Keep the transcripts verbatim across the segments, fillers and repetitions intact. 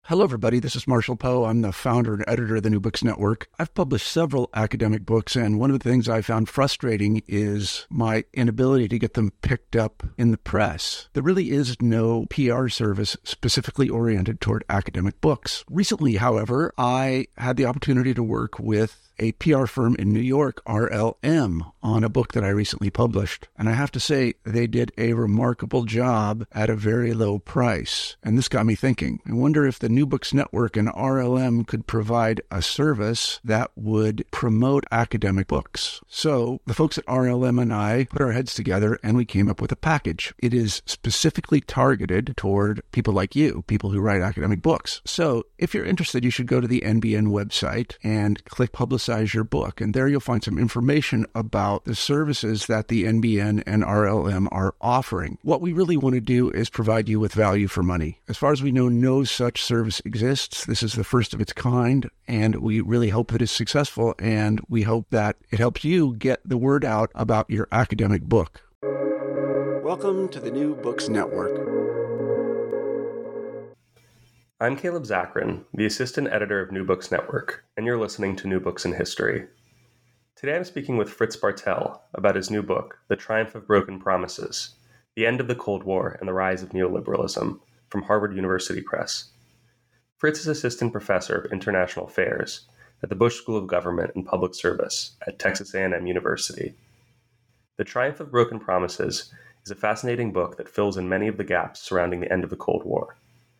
Hello, everybody. This is Marshall Poe. I'm the founder and editor of the New Books Network. I've published several academic books, and one of the things I found frustrating is my inability to get them picked up in the press. There really is no P R service specifically oriented toward academic books. Recently, however, I had the opportunity to work with a P R firm in New York, R L M, on a book that I recently published. And I have to say, they did a remarkable job at a very low price. And this got me thinking. I wonder if the New Books Network and R L M could provide a service that would promote academic books. So the folks at R L M and I put our heads together and we came up with a package. It is specifically targeted toward people like you, people who write academic books. So if you're interested, you should go to the N B N website and click Publicize your book. And there you'll find some information about the services that the N B N and R L M are offering. What we really want to do is provide you with value for money. As far as we know, no such service exists. This is the first of its kind, and we really hope that it's successful, and we hope that it helps you get the word out about your academic book. Welcome to the New Books Network. I'm Caleb Zachrin, the assistant editor of New Books Network, and you're listening to New Books in History. Today I'm speaking with Fritz Bartel about his new book, The Triumph of Broken Promises, The End of the Cold War and the Rise of Neoliberalism, from Harvard University Press. Fritz is assistant professor of international affairs at the Bush School of Government and Public Service at Texas A and M University. The Triumph of Broken Promises is a fascinating book that fills in many of the gaps surrounding the end of the Cold War.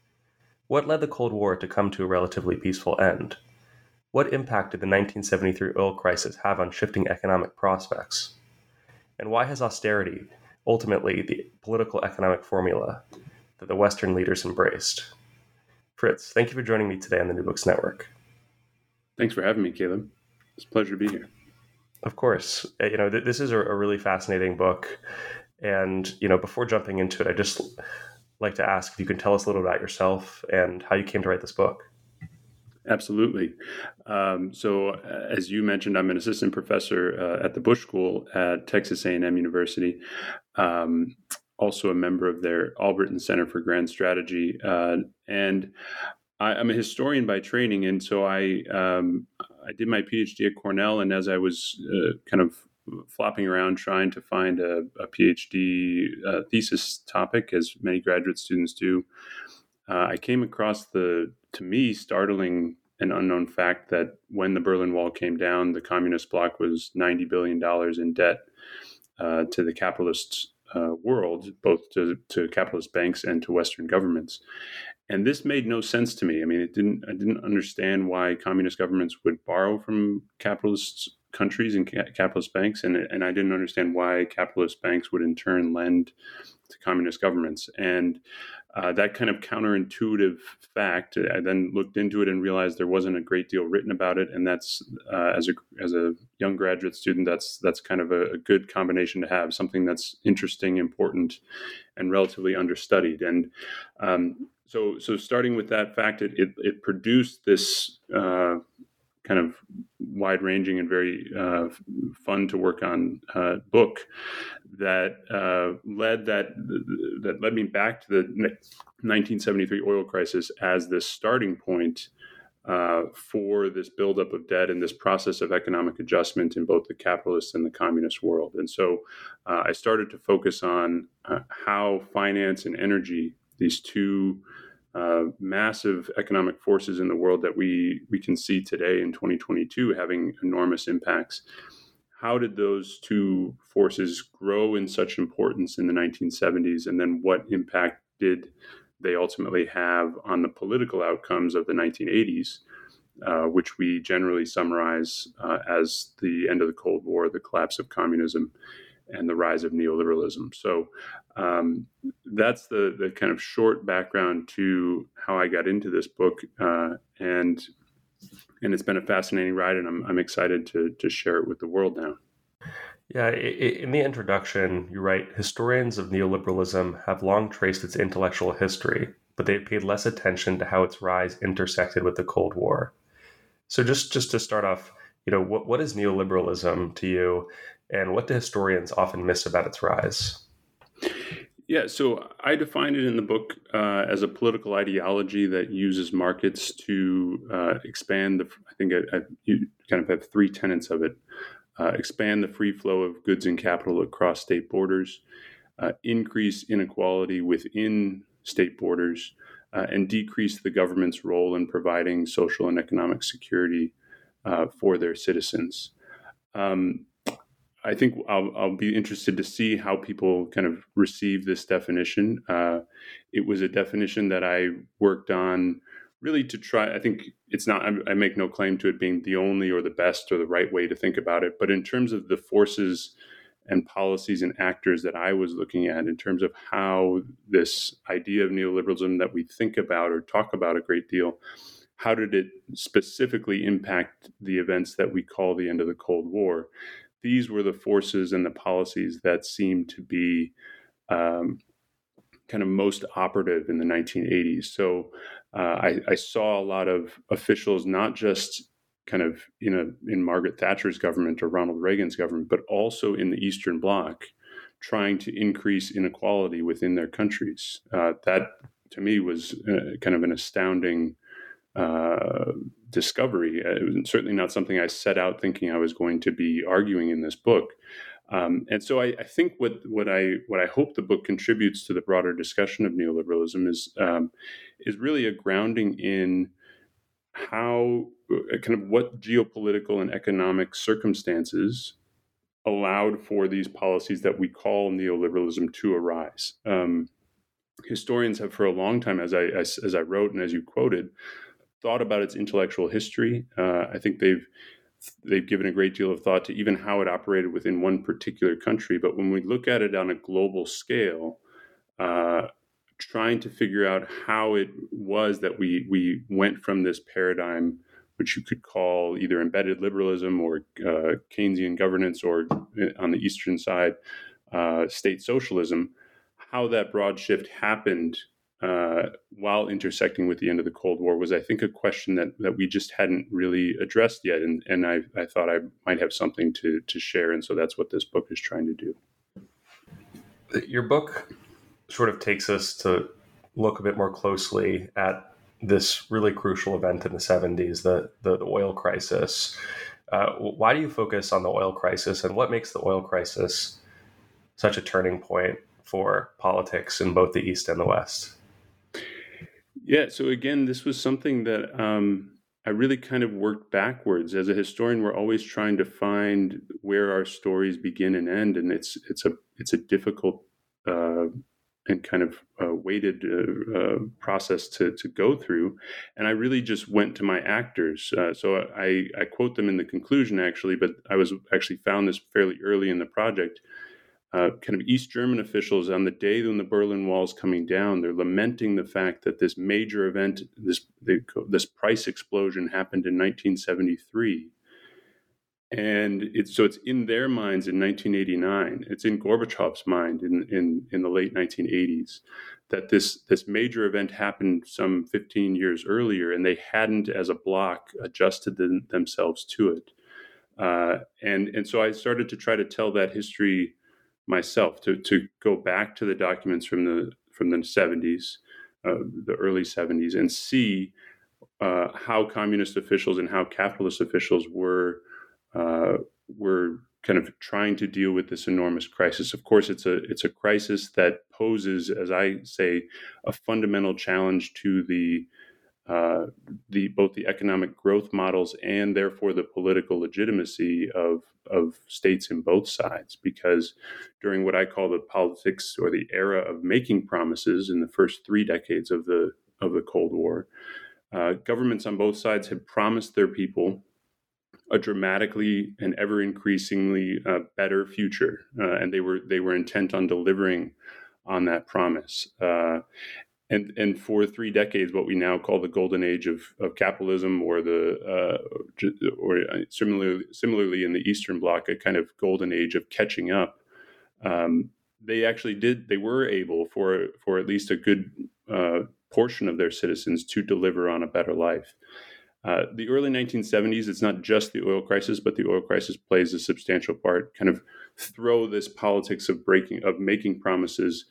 What led the Cold War to come to a relatively peaceful end? What impact did the nineteen seventy-three oil crisis have on shifting economic prospects? And why has austerity, ultimately the political economic formula that the Western leaders embraced? Fritz, thank you for joining me today on the New Books Network. Thanks for having me, Caleb. It's a pleasure to be here. Of course. You know, th- this is a, a really fascinating book. And, you know, before jumping into it, I just like to ask if you can tell us a little about yourself and how you came to write this book. Absolutely. Um, so, uh, as you mentioned, I'm an assistant professor uh, at the Bush School at Texas A and M University, um, also a member of their Alberton Center for Grand Strategy. Uh, and I, I'm a historian by training. And so I, um, I did my PhD at Cornell. And as I was uh, kind of flopping around trying to find a, a PhD uh, thesis topic, as many graduate students do, uh, I came across the, to me, startling and unknown fact that when the Berlin Wall came down, the communist bloc was ninety billion dollars in debt uh, to the capitalist uh, world, both to, to capitalist banks and to Western governments. And this made no sense to me. I mean, it didn't. I didn't understand why communist governments would borrow from capitalist countries and ca- capitalist banks, and and I didn't understand why capitalist banks would in turn lend to communist governments. And uh, that kind of counterintuitive fact, I then looked into it and realized there wasn't a great deal written about it. And that's uh, as a as a young graduate student, that's that's kind of a, a good combination to have, something that's interesting, important, and relatively understudied. And um, so so starting with that fact, it it, it produced this Uh, kind of wide-ranging and very uh, fun to work on uh, book that uh, led that that led me back to the nineteen seventy-three oil crisis as this starting point uh, for this buildup of debt and this process of economic adjustment in both the capitalist and the communist world. And so uh, I started to focus on uh, how finance and energy, these two Uh, massive economic forces in the world that we we can see today in twenty twenty-two having enormous impacts. How did those two forces grow in such importance in the nineteen seventies? And then what impact did they ultimately have on the political outcomes of the nineteen eighties, uh, which we generally summarize uh, as the end of the Cold War, the collapse of communism, and the rise of neoliberalism. So um, that's the the kind of short background to how I got into this book, uh, and and it's been a fascinating ride, and I'm I'm excited to to share it with the world now. Yeah, in the introduction, you write, historians of neoliberalism have long traced its intellectual history, but they've paid less attention to how its rise intersected with the Cold War. So just, just to start off, you know, what, what is neoliberalism to you, and what do historians often miss about its rise? Yeah, so I define it in the book uh, as a political ideology that uses markets to uh, expand the. I think I, I, you kind of have three tenets of it: uh, expand the free flow of goods and capital across state borders, uh, increase inequality within state borders, uh, and decrease the government's role in providing social and economic security uh, for their citizens. Um, I think I'll, I'll be interested to see how people kind of receive this definition. Uh, it was a definition that I worked on really to try. I think it's not, I, I make no claim to it being the only or the best or the right way to think about it. But in terms of the forces and policies and actors that I was looking at, in terms of how this idea of neoliberalism that we think about or talk about a great deal, how did it specifically impact the events that we call the end of the Cold War? These were the forces and the policies that seemed to be um, kind of most operative in the nineteen eighties. So uh, I, I saw a lot of officials, not just kind of in a in Margaret Thatcher's government or Ronald Reagan's government, but also in the Eastern Bloc, trying to increase inequality within their countries. Uh, that, to me, was uh, kind of an astounding uh, discovery. It was certainly not something I set out thinking I was going to be arguing in this book. Um, and so I, I think what what I what I hope the book contributes to the broader discussion of neoliberalism is um, is really a grounding in how uh, kind of what geopolitical and economic circumstances allowed for these policies that we call neoliberalism to arise. Um, historians have for a long time, as I as, as I wrote and as you quoted, thought about its intellectual history. Uh, I think they've they've given a great deal of thought to even how it operated within one particular country. But when we look at it on a global scale, uh, trying to figure out how it was that we we went from this paradigm, which you could call either embedded liberalism or uh, Keynesian governance, or on the eastern side, uh, state socialism, how that broad shift happened Uh, while intersecting with the end of the Cold War was, I think, a question that, that we just hadn't really addressed yet. And, and I, I thought I might have something to, to share. And so that's what this book is trying to do. Your book sort of takes us to look a bit more closely at this really crucial event in the seventies, the, the, the oil crisis. Uh, why do you focus on the oil crisis, and what makes the oil crisis such a turning point for politics in both the East and the West? Yeah, so again, this was something that um, I really kind of worked backwards. As a historian, we're always trying to find where our stories begin and end, and it's it's a it's a difficult uh, and kind of uh, weighted uh, uh, process to to go through. And I really just went to my actors. Uh, so I I quote them in the conclusion, actually, but I was actually found this fairly early in the project. Uh, kind of East German officials, on the day when the Berlin Wall is coming down, they're lamenting the fact that this major event, this they, this price explosion, happened in nineteen seventy-three, and it's so it's in their minds in nineteen eighty-nine. It's in Gorbachev's mind in in, in the late nineteen eighties that this this major event happened some fifteen years earlier, and they hadn't, as a bloc, adjusted them, themselves to it. Uh, and and so I started to try to tell that history myself, to to go back to the documents from the from the seventies, uh, the early seventies, and see uh, how communist officials and how capitalist officials were uh, were kind of trying to deal with this enormous crisis. Of course, it's a it's a crisis that poses, as I say, a fundamental challenge to the uh, the both the economic growth models and therefore the political legitimacy of of states in both sides. Because during what I call the politics or the era of making promises in the first three decades of the of the Cold War, uh, governments on both sides had promised their people a dramatically and ever increasingly uh, better future, uh, and they were they were intent on delivering on that promise. Uh, And and for three decades, what we now call the golden age of, of capitalism, or the uh, or similarly similarly in the Eastern Bloc, a kind of golden age of catching up. Um, they actually did. They were able, for for at least a good uh, portion of their citizens, to deliver on a better life. Uh, the early nineteen seventies, it's not just the oil crisis, but the oil crisis plays a substantial part. Kind of throw this politics of breaking of making promises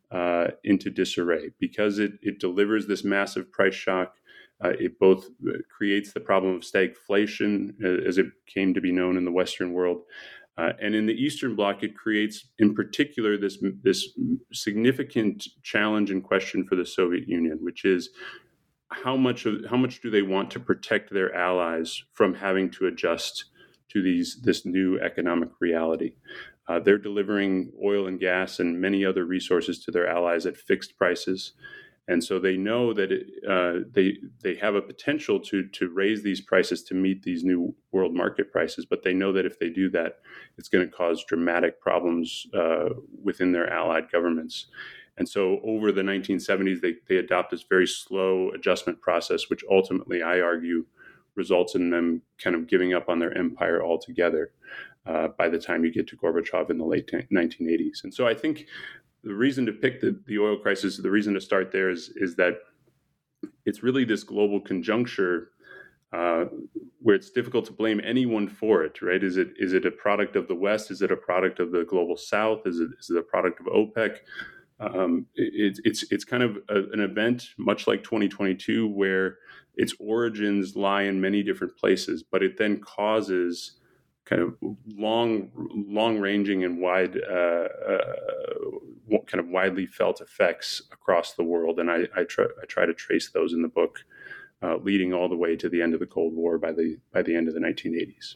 uh, into disarray because it, it delivers this massive price shock. Uh, it both creates the problem of stagflation, uh, as it came to be known in the Western world. Uh, and in the Eastern Bloc, it creates, in particular, this, this significant challenge and question for the Soviet Union, which is how much of, how much do they want to protect their allies from having to adjust to these this new economic reality? Uh, they're delivering oil and gas and many other resources to their allies at fixed prices. And so they know that it, uh, they they have a potential to to raise these prices to meet these new world market prices, but they know that if they do that, it's going to cause dramatic problems uh, within their allied governments. And so over the nineteen seventies, they, they adopt this very slow adjustment process, which ultimately, I argue, results in them kind of giving up on their empire altogether uh, by the time you get to Gorbachev in the late nineteen eighties. And so I think the reason to pick the, the oil crisis, the reason to start there is, is that it's really this global conjuncture uh, where it's difficult to blame anyone for it, right? Is it is it a product of the West? Is it a product of the global South? Is it is it a product of OPEC? Um, it, it's it's kind of a, an event, much like twenty twenty-two, where its origins lie in many different places, but it then causes kind of long, long-ranging and wide, uh, uh, kind of widely felt effects across the world. And I, I try I try to trace those in the book, uh, leading all the way to the end of the Cold War by the by the end of the nineteen eighties.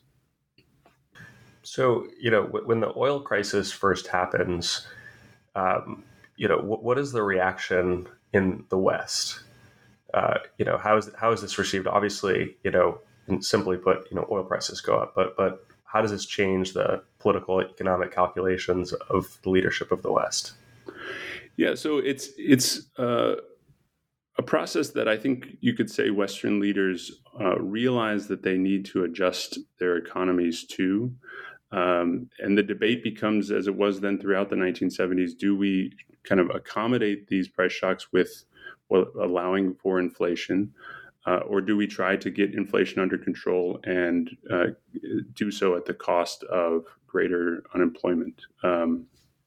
So, you know, when the oil crisis first happens, um, you know, what, what is the reaction in the West? Uh, you know, how is how is this received? Obviously, you know, and simply put, you know, oil prices go up, but but how does this change the political, economic calculations of the leadership of the West? Yeah, so it's it's uh, a process that I think you could say Western leaders uh, realize that they need to adjust their economies to. Um, and the debate becomes, as it was then throughout the nineteen seventies, do we kind of accommodate these price shocks with well, allowing for inflation? Uh, or do we try to get inflation under control and uh, do so at the cost of greater unemployment? Um,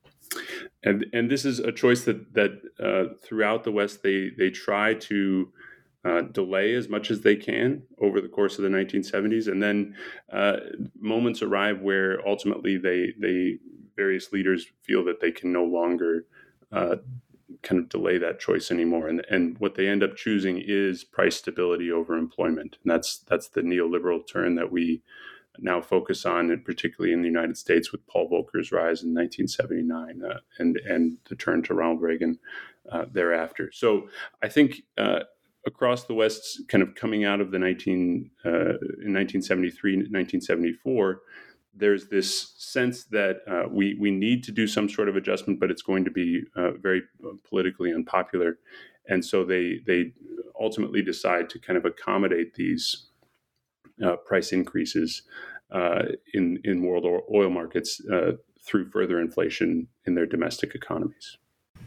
and and this is a choice that that uh, throughout the West they they try to uh, delay as much as they can over the course of the nineteen seventies, and then uh, moments arrive where ultimately they they various leaders feel that they can no longer Uh, kind of delay that choice anymore, and and what they end up choosing is price stability over employment, and that's that's the neoliberal turn that we now focus on, and particularly in the United States with Paul Volcker's rise in nineteen seventy-nine, uh, and and the turn to Ronald Reagan uh, thereafter. So I think uh, across the West, kind of coming out of the nineteen uh, in nineteen seventy-three, nineteen seventy-four. There's this sense that uh, we we need to do some sort of adjustment, but it's going to be uh, very politically unpopular, and so they they ultimately decide to kind of accommodate these uh, price increases uh, in in world oil markets uh, through further inflation in their domestic economies.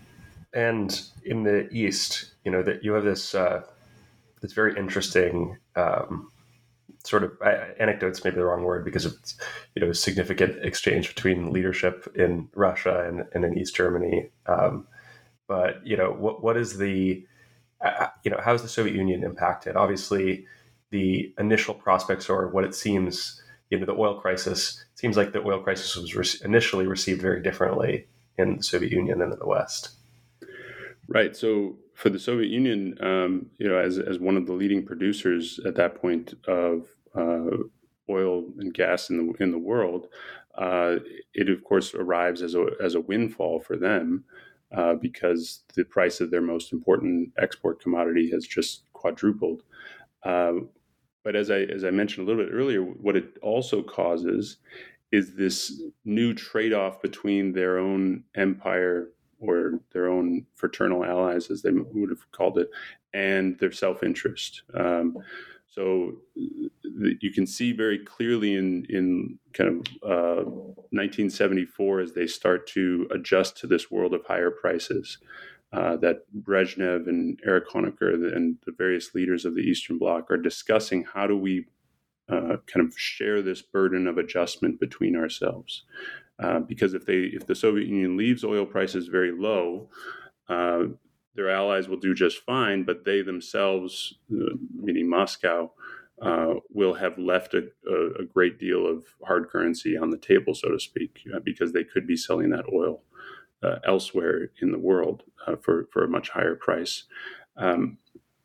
And in the East, you know that you have this uh, this very interesting. Um, sort of uh, anecdotes, maybe the wrong word, because it's, you know, significant exchange between leadership in Russia and, and in East Germany. Um, but, you know, what what is the, uh, you know, how is the Soviet Union impacted? Obviously, the initial prospects or what it seems, you know, the oil crisis, seems like the oil crisis was re- initially received very differently in the Soviet Union than in the West. Right. So for the Soviet Union, um, you know, as as one of the leading producers at that point of uh, oil and gas in the in the world, uh, it of course arrives as a as a windfall for them uh, because the price of their most important export commodity has just quadrupled. Uh, but as I as I mentioned a little bit earlier, what it also causes is this new trade-off between their own empire or their own fraternal allies, as they would have called it, and their self-interest. Um, so th- you can see very clearly in, in kind of uh, nineteen seventy-four, as they start to adjust to this world of higher prices, uh, that Brezhnev and Erich Honecker and the various leaders of the Eastern Bloc are discussing how do we uh, kind of share this burden of adjustment between ourselves. Uh, because if they if the Soviet Union leaves oil prices very low, uh, their allies will do just fine, but they themselves, uh, meaning Moscow, uh, will have left a, a, a great deal of hard currency on the table, so to speak, uh, because they could be selling that oil uh, elsewhere in the world uh, for, for a much higher price. Um,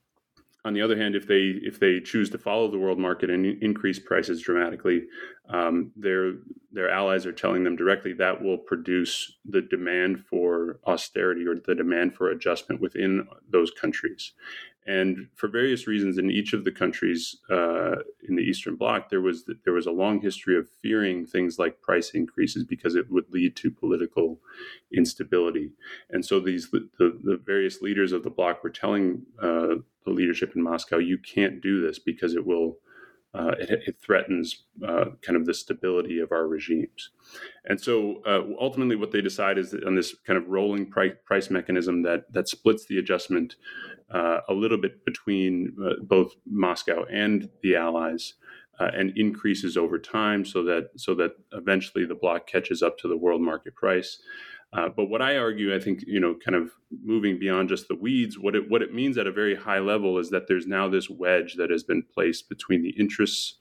On the other hand, if they if they choose to follow the world market and increase prices dramatically, um, their their allies are telling them directly that will produce the demand for austerity or the demand for adjustment within those countries. And for various reasons, in each of the countries uh, in the Eastern Bloc, there was there was a long history of fearing things like price increases because it would lead to political instability. And so these the, the various leaders of the bloc were telling uh, the leadership in Moscow, you can't do this because it will uh, it, it threatens uh, kind of the stability of our regimes. And so uh, ultimately what they decide is that on this kind of rolling price, price mechanism that that splits the adjustment uh, a little bit between uh, both Moscow and the allies uh, and increases over time so that so that eventually the bloc catches up to the world market price. Uh, but what I argue, I think, you know, kind of moving beyond just the weeds, what it what it means at a very high level is that there's now this wedge that has been placed between the interests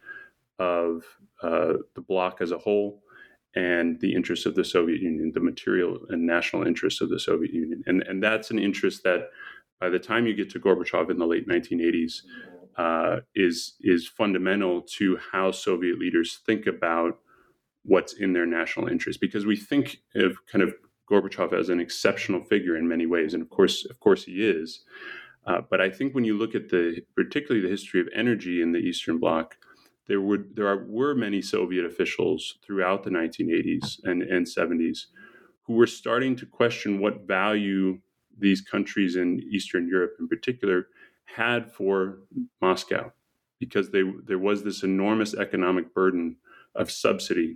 of uh, the bloc as a whole and the interests of the Soviet Union, the material and national interests of the Soviet Union. And, and that's an interest that by the time you get to Gorbachev in the late nineteen eighties uh, is, is fundamental to how Soviet leaders think about what's in their national interest. Because we think of kind of Gorbachev as an exceptional figure in many ways, and of course, of course, he is. Uh, but I think when you look at the, particularly the history of energy in the Eastern Bloc, there would there are, were many Soviet officials throughout the nineteen eighties and, and seventies who were starting to question what value these countries in Eastern Europe, in particular, had for Moscow, because they there was this enormous economic burden of subsidy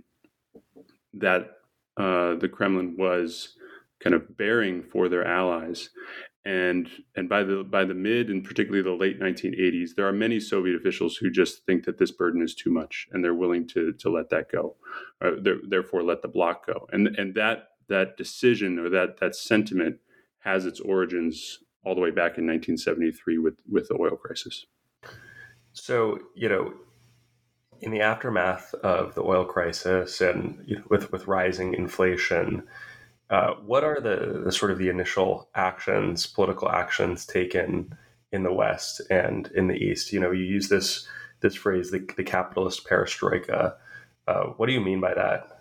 that uh, the Kremlin was kind of bearing for their allies. And and by the by the mid and particularly the late nineteen eighties, there are many Soviet officials who just think that this burden is too much, and they're willing to to let that go, or therefore let the bloc go. And and that that decision or that that sentiment has its origins all the way back in nineteen seventy-three with with the oil crisis. So, you know, in the aftermath of the oil crisis and you know, with with rising inflation, uh, what are the, the sort of the initial actions, political actions taken in the West and in the East? You know, you use this this phrase, the, the capitalist perestroika. Uh, what do you mean by that?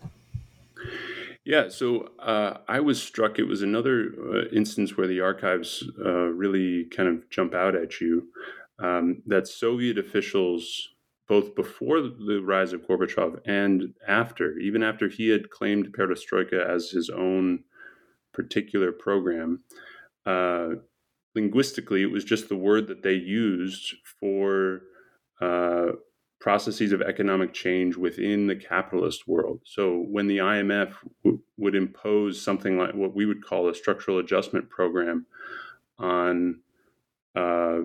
Yeah, so uh, I was struck. It was another uh, instance where the archives uh, really kind of jump out at you, um, that Soviet officials, both before the rise of Gorbachev and after, even after he had claimed perestroika as his own particular program, uh, linguistically, it was just the word that they used for uh, processes of economic change within the capitalist world. So when the I M F w- would impose something like what we would call a structural adjustment program on uh,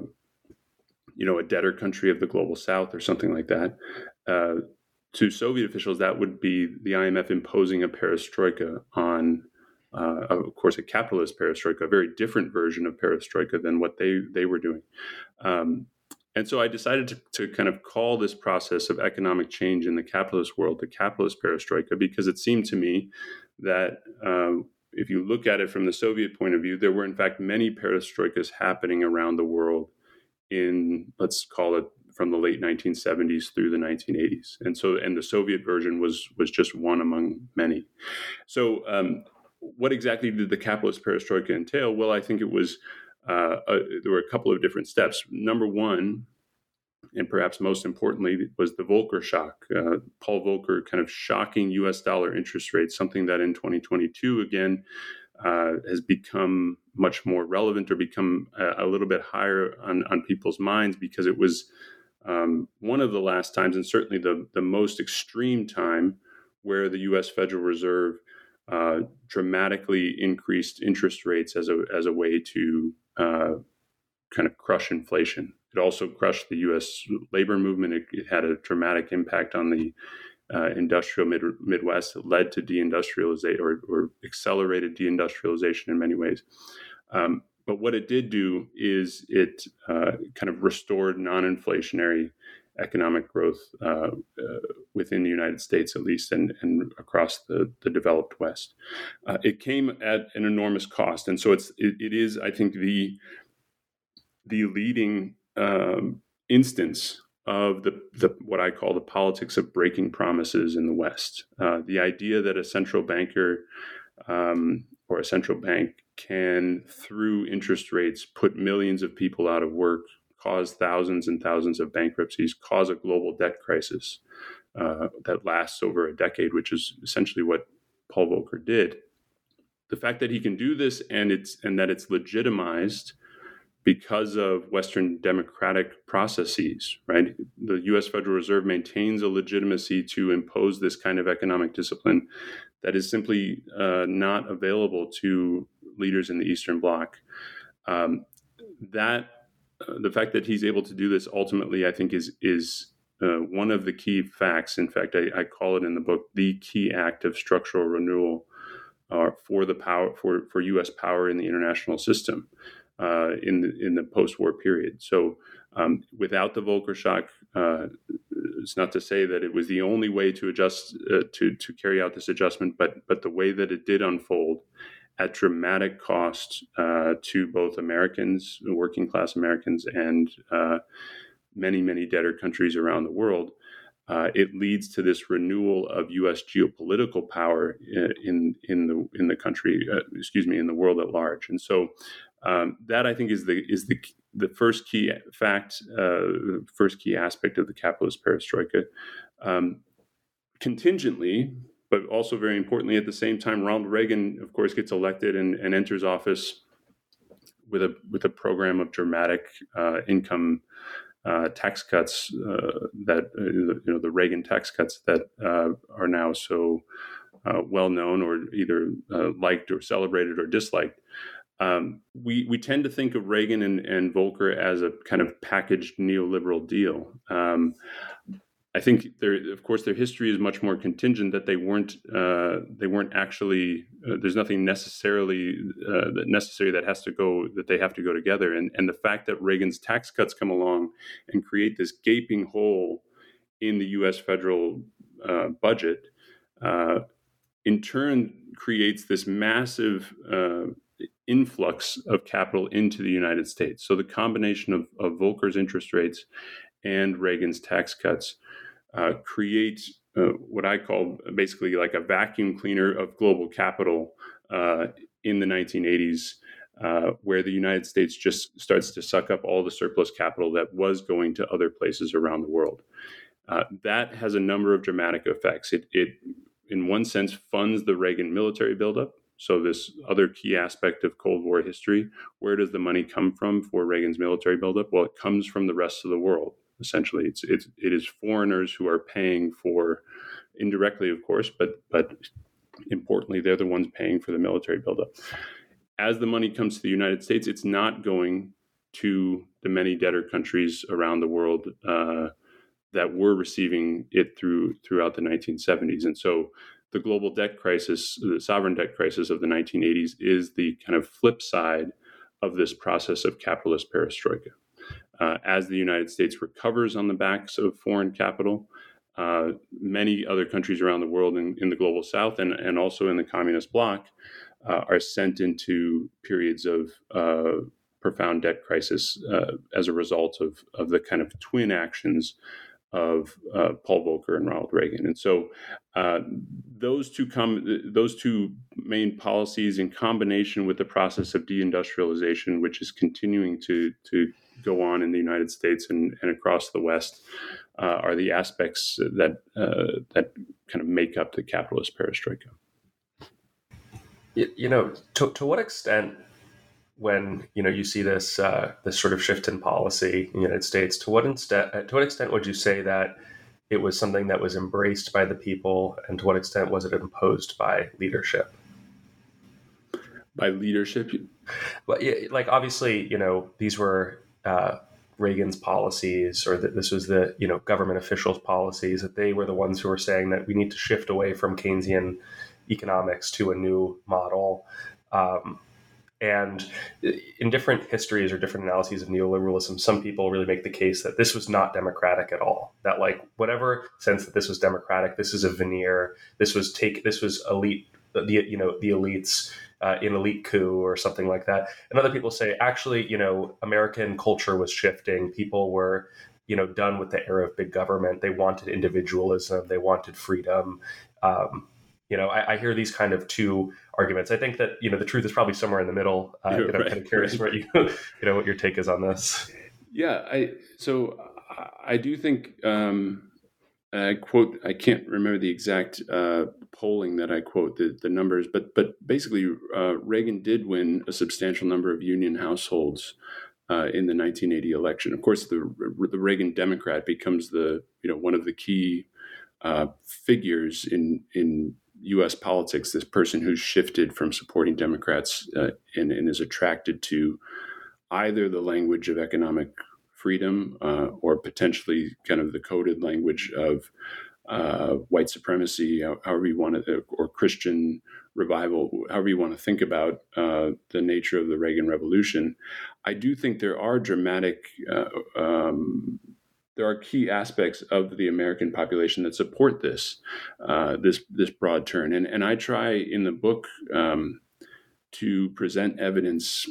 you know, a debtor country of the global south or something like that, uh, to Soviet officials, that would be the I M F imposing a perestroika on, uh, of course, a capitalist perestroika, a very different version of perestroika than what they, they were doing. Um, and so I decided to, to kind of call this process of economic change in the capitalist world the capitalist perestroika, because it seemed to me that um, if you look at it from the Soviet point of view, there were in fact many perestroikas happening around the world in, let's call it, from the late nineteen seventies through the nineteen eighties. And so, and the Soviet version was was just one among many. So um, what exactly did the capitalist perestroika entail? Well, I think it was, uh, a, there were a couple of different steps. Number one, and perhaps most importantly, was the Volcker shock. Uh, Paul Volcker kind of shocking U S dollar interest rates, something that in twenty twenty-two, again, uh, has become much more relevant or become a, a little bit higher on, on people's minds, because it was um, one of the last times, and certainly the, the most extreme time, where the U S Federal Reserve uh, dramatically increased interest rates as a as a way to uh, kind of crush inflation. It also crushed the U S labor movement. It, it had a dramatic impact on the uh, industrial mid, Midwest. It led to deindustrialization or, or accelerated deindustrialization in many ways. Um, but what it did do is it uh, kind of restored non-inflationary economic growth uh, uh, within the United States, at least, and, and across the, the developed West. Uh, it came at an enormous cost, and so it's it, it is, I think, the the leading um, instance of the, the what I call the politics of breaking promises in the West. Uh, the idea that a central banker um, or a central bank can, through interest rates, put millions of people out of work, cause thousands and thousands of bankruptcies, cause a global debt crisis uh, that lasts over a decade, which is essentially what Paul Volcker did. The fact that he can do this and it's and that it's legitimized because of Western democratic processes, right? The U S Federal Reserve maintains a legitimacy to impose this kind of economic discipline that is simply uh, not available to leaders in the Eastern Bloc. Um, that uh, the fact that he's able to do this ultimately, I think, is is uh, one of the key facts. In fact, I, I call it in the book the key act of structural renewal uh, for the power for for U S power in the international system. Uh, in the, in the post-war period. So um, without the Volcker shock, uh, it's not to say that it was the only way to adjust uh, to to carry out this adjustment, but but the way that it did unfold at dramatic cost uh, to both Americans, working class Americans, and uh, many many debtor countries around the world. Uh, it leads to this renewal of U S geopolitical power in in the in the country, uh, excuse me, in the world at large. And so um, that I think is the is the the first key fact, uh, first key aspect of the capitalist perestroika. Um, contingently, but also very importantly, at the same time, Ronald Reagan, of course, gets elected and, and enters office with a with a program of dramatic uh, income. Uh, tax cuts uh, that uh, you know the Reagan tax cuts that uh, are now so uh, well known, or either uh, liked or celebrated or disliked. Um, we we tend to think of Reagan and, and Volcker as a kind of packaged neoliberal deal. Um, I think there, of course, their history is much more contingent. That they weren't uh, they weren't actually. Uh, there's nothing necessarily uh, that necessary that has to go that they have to go together. And and the fact that Reagan's tax cuts come along and create this gaping hole in the U S federal uh, budget, uh, in turn creates this massive uh, influx of capital into the United States. So the combination of, of Volcker's interest rates and Reagan's tax cuts uh, create uh, what I call basically like a vacuum cleaner of global capital uh, in the nineteen eighties, uh, where the United States just starts to suck up all the surplus capital that was going to other places around the world. Uh, that has a number of dramatic effects. It, it, in one sense, funds the Reagan military buildup. So this other key aspect of Cold War history, where does the money come from for Reagan's military buildup? Well, it comes from the rest of the world. Essentially, it's it's it is foreigners who are paying for, indirectly, of course, but but importantly, they're the ones paying for the military buildup. As the money comes to the United States, it's not going to the many debtor countries around the world uh, that were receiving it through throughout the nineteen seventies, and so the global debt crisis, the sovereign debt crisis of the nineteen eighties, is the kind of flip side of this process of capitalist perestroika. Uh, as the United States recovers on the backs of foreign capital, uh, many other countries around the world in, in the global south and, and also in the communist bloc uh, are sent into periods of uh, profound debt crisis uh, as a result of, of the kind of twin actions of uh, Paul Volcker and Ronald Reagan. And so uh, those two com- those two main policies, in combination with the process of deindustrialization, which is continuing to to go on in the United States and, and across the West, uh, are the aspects that uh, that kind of make up the capitalist perestroika. You, you know, to, to what extent, when you know you see this uh, this sort of shift in policy in the United States, to what extent to what extent would you say that it was something that was embraced by the people, and to what extent was it imposed by leadership? By leadership, well, yeah, like obviously, you know, these were uh, Reagan's policies, or that this was the you know government officials' policies, that they were the ones who were saying that we need to shift away from Keynesian economics to a new model. Um, And in different histories or different analyses of neoliberalism, some people really make the case that this was not democratic at all. That like whatever sense that this was democratic, this is a veneer. This was take. This was elite. The you know the elites uh, in elite coup or something like that. And other people say actually, you know, American culture was shifting. People were you know done with the era of big government. They wanted individualism. They wanted freedom. Um, You know, I, I hear these kind of two arguments. I think that, you know, the truth is probably somewhere in the middle. Uh, you know, right, I'm kind of curious right. what you, you know, what your take is on this. Yeah, I so I do think um, I quote. I can't remember the exact uh, polling that I quote the, the numbers, but but basically uh, Reagan did win a substantial number of union households uh, in the nineteen eighty election. Of course, the the Reagan Democrat becomes the you know one of the key uh, figures in in U S politics, this person who's shifted from supporting Democrats uh, and, and is attracted to either the language of economic freedom uh, or potentially kind of the coded language of uh, white supremacy, however you want to, or Christian revival, however you want to think about uh, the nature of the Reagan Revolution. I do think there are dramatic uh, um, There are key aspects of the American population that support this uh, this this broad turn, and and I try in the book um, to present evidence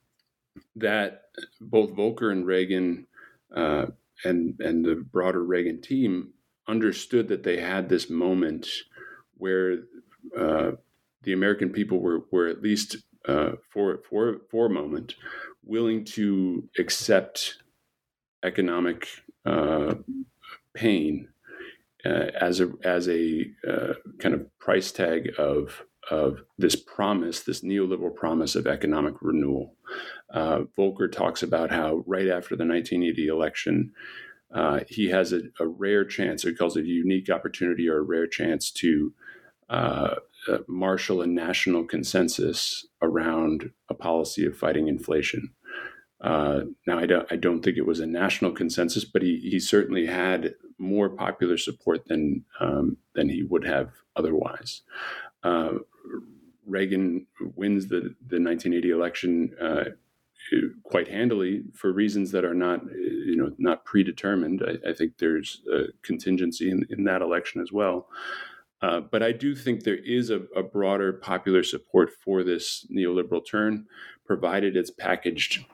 that both Volcker and Reagan uh, and and the broader Reagan team understood that they had this moment where uh, the American people were were at least uh, for for for a moment willing to accept economic Uh, pain uh, as a as a uh, kind of price tag of of this promise, this neoliberal promise of economic renewal. Uh, Volcker talks about how right after the nineteen eighty election, uh, he has a, a rare chance, or he calls it a unique opportunity or a rare chance to uh, uh, marshal a national consensus around a policy of fighting inflation. Uh, now, I don't, I don't think it was a national consensus, but he, he certainly had more popular support than um, than he would have otherwise. Uh, Reagan wins the, the nineteen eighty election uh, quite handily for reasons that are not, you know, not predetermined. I, I think there's a contingency in, in that election as well. Uh, but I do think there is a, a broader popular support for this neoliberal turn, provided it's packaged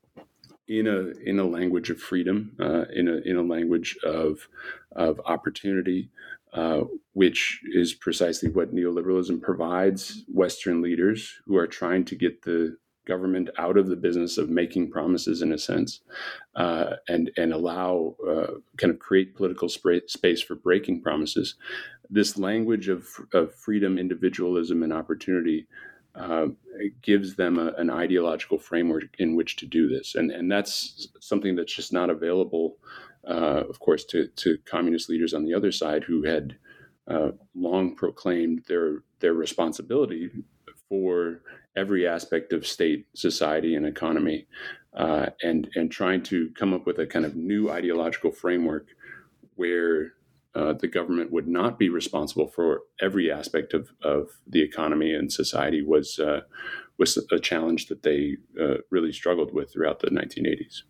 in a in a language of freedom, uh, in a in a language of of opportunity, uh, which is precisely what neoliberalism provides Western leaders who are trying to get the government out of the business of making promises, in a sense, uh, and and allow uh, kind of create political sp- space for breaking promises. This language of of freedom, individualism, and opportunity Uh, gives them a, an ideological framework in which to do this. And and that's something that's just not available, uh, of course, to, to communist leaders on the other side who had uh, long proclaimed their their responsibility for every aspect of state, society, and economy, uh, and, and trying to come up with a kind of new ideological framework where Uh, the government would not be responsible for every aspect of, of the economy and society was uh, was a challenge that they uh, really struggled with throughout the nineteen eighties.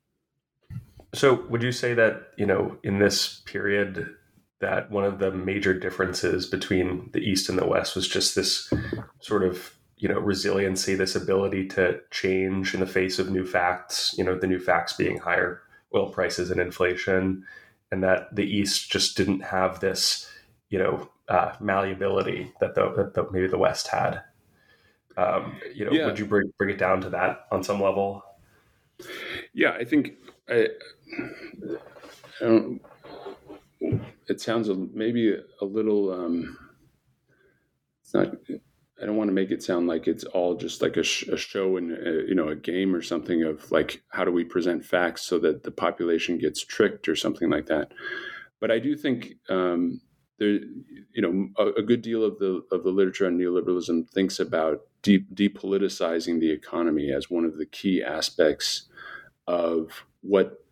So would you say that, you know, in this period, that one of the major differences between the East and the West was just this sort of, you know, resiliency, this ability to change in the face of new facts, you know, the new facts being higher oil prices and inflation, and that the East just didn't have this, you know, uh, malleability that the, that the maybe the West had. Um, you know, yeah. Would you bring bring it down to that on some level? Yeah, I think I, I don't, it sounds a, maybe a little. Um, it's not. I don't want to make it sound like it's all just like a, sh- a show and uh, you know a game or something of like how do we present facts so that the population gets tricked or something like that. But I do think um, there, you know, a, a good deal of the of the literature on neoliberalism thinks about de- depoliticizing the economy as one of the key aspects of what